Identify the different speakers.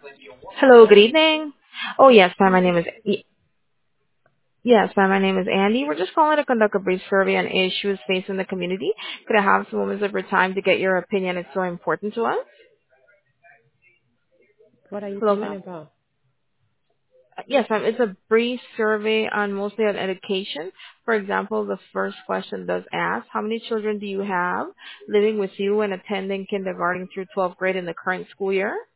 Speaker 1: Hello, good evening. Oh, yes, ma'am, my name is yes, ma'am, my name is Andy. We're just calling to conduct a brief survey on issues facing the community. Could I have some moments of your time to get your opinion? It's so important to us.
Speaker 2: What are you
Speaker 1: Hello,
Speaker 2: talking
Speaker 1: ma'am.
Speaker 2: about?
Speaker 1: Yes, ma'am. It's a brief survey on mostly on education. For example, the first question does ask, how many children do you have living with you and attending kindergarten through 12th grade in the current school year?